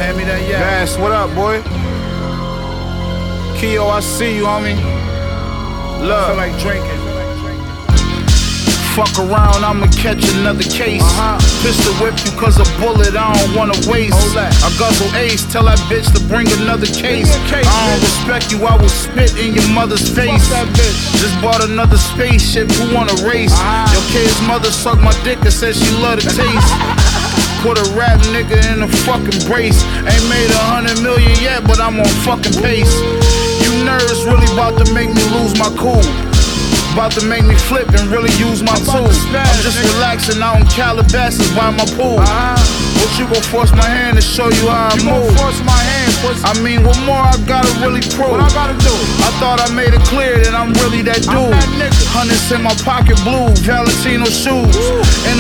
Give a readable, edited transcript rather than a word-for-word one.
hand me that Bass, what up, boy? Keo, I see you, homie. Love. Feel like drinking. Fuck around, I'ma catch another case. Pistol whip you cause a bullet I don't wanna waste. I guzzle ace, tell that bitch to bring another case. I don't respect you, I will spit in your mother's face. Just bought another spaceship, who wanna race? Your kid's mother sucked my dick and said she love the taste. Put a rap nigga in a fucking brace. Ain't made 100 million yet, but I'm on fucking pace. You nerds really about to make me lose my cool. About to make me flip and really use my tools. I'm just relaxing out in Calabasas by my pool. But you gon' force my hand to show you how I move. Force my hand, pussy. I mean, what more I gotta really prove? What I gotta do? I thought I made it clear that I'm really that dude. I'm that nigga. Hundreds in my pocket, blue Valentino shoes.